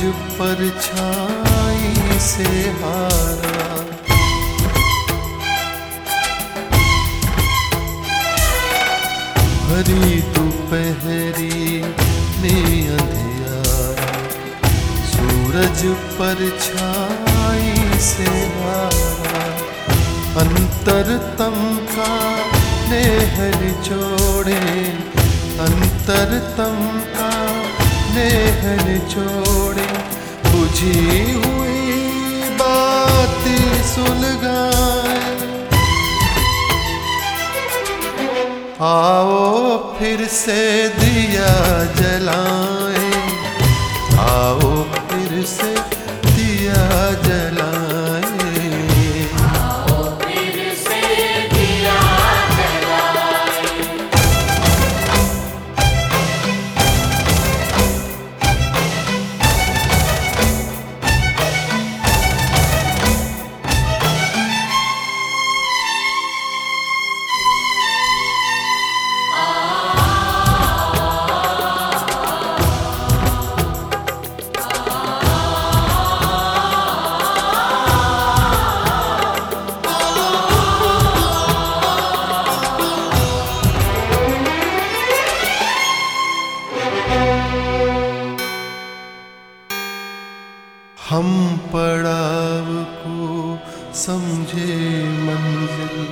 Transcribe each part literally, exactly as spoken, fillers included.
परछाई से हारा। भरी दोपहरी में अंधियारा, सूरज परछाई से हारा। अंतरतम का नेह निचोड़े, अंतरतम का नेह निचोड़े। बुझी हुई बाती सुलगाए, आओ फिर से दिया जलाएं, आओ फिर से दिया जलाएं। हम पड़ाव को समझे मंजिल,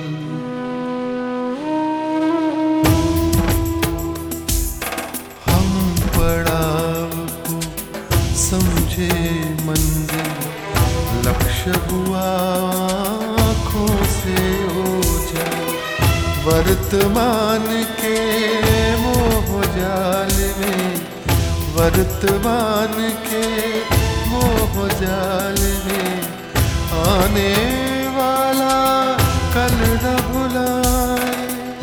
हम पड़ाव को समझे मंजिल। लक्ष्य हुआ आँखों से ओझल, वर्तमान के मोह जाल में, वर्तमान के मोह जाल में। आने वाला कल न भुलाए,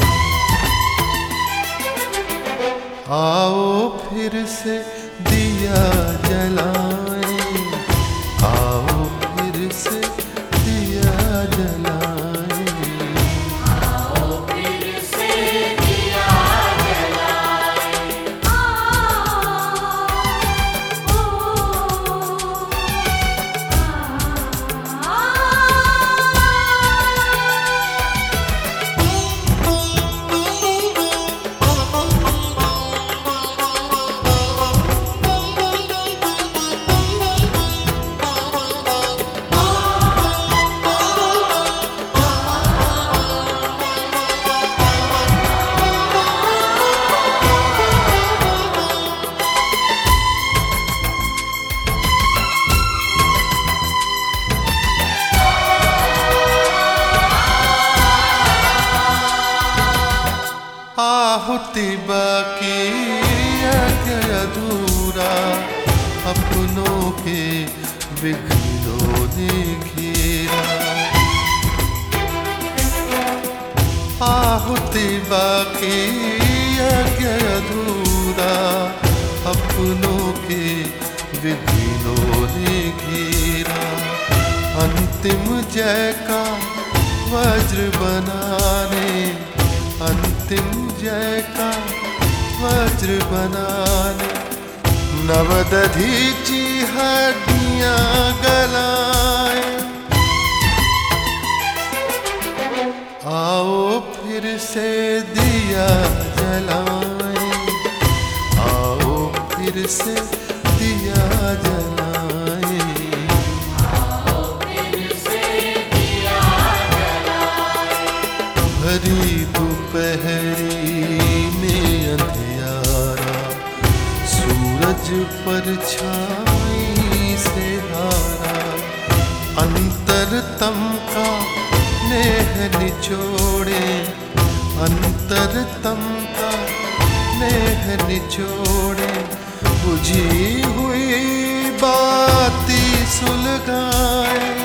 आओ फिर से दिया जलाएं, आओ फिर से दिया जलाएं। आहुति बाकी अधूरा, अपनों के बिगड़ों ने घेरा। आहुति बाकी अधूरा, अपनों के बिगड़ों ने घेरा। अंतिम जय का वज्र बनाने, अंतिम जय का वज्र बनाने। नवदधीची हड्डियां गलाए, आओ फिर से दिया जलाएं, आओ फिर से दिया जलाएं। भरी दोपहरी में अंधियारा, सूरज परछाई से हारा। अंतरतम का नेह निचोड़े, अंतरतम का नेह निचोड़े। बुझी हुई बाती सुलगाए,